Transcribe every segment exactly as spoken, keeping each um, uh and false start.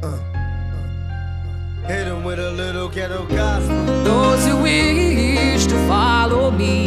Hit him with a little ghetto gospel. Those who wish to follow me,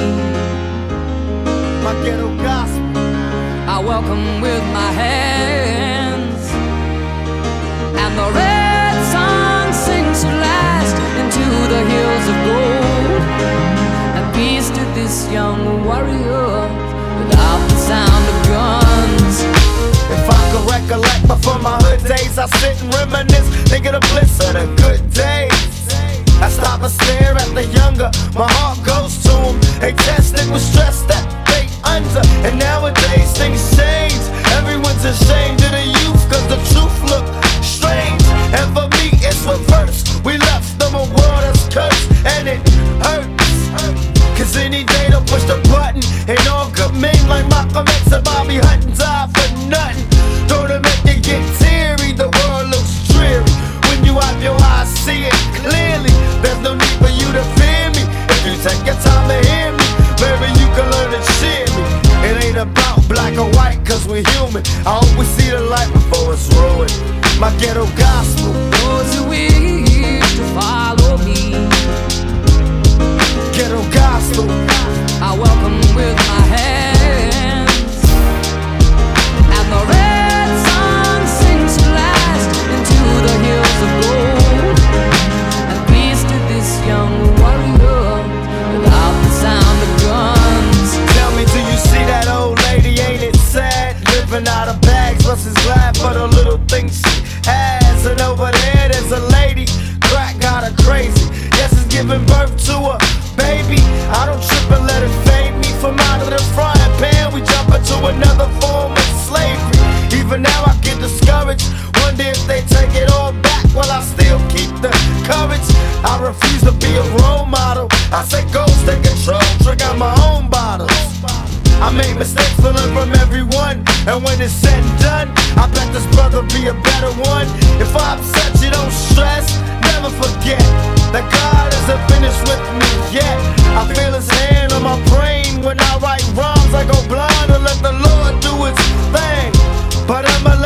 My ghetto gospel. I welcome with my hands. And the red sun sings to last into the hills of gold. And peace to this young warrior without the sound of guns. If I could recollect before my hood days, I sit and reminisce, think of the bliss of the good days. I stop and stare at the younger, my heart goes to them. They tested with stress that they under, and nowadays things change. Everyone's ashamed of the youth, cause the truth look strange. And for me it's reverse, we left them a world that's cursed, and it hurts. Cause any day they'll push the button, and all good men like Malcolm X and Bobby Hutton die for nothing. Don't it make you get teary, the world looks dreary. When you have your eyes, see it clearly. There's no need for you to fear me. If you take your time to hear me, maybe you can learn to cheer me. It ain't about black or white, cause we're human. I hope we see the light before it's ruined. My ghetto gospel. Those who wish to follow me, Ghetto gospel. I welcome with my hands. And the red sun sings to last into the hills of gold. And peace to this young warrior without the sound of guns. Tell me, do you see that old lady? Ain't it sad? Living out of bags, plus is glad for the little things she has. And over there, there's a lady, crack got her crazy. Yes, it's giving birth to a baby. I don't trip and let it fade me. From out of the frying pan, we jump into another form of slavery. Even now I get discouraged, wonder if they take it all back. While I still keep the courage, I refuse to be a role model. I say go, take control, drink out my own bottles. I made mistakes to learn from everyone, and when it's said and done, I bet this brother be a better one. If I upset you, don't stress, never forget that God isn't finished with me yet. I feel his hand on my brain when I write rhymes. I go blind and let the Lord do his thing, but I'm a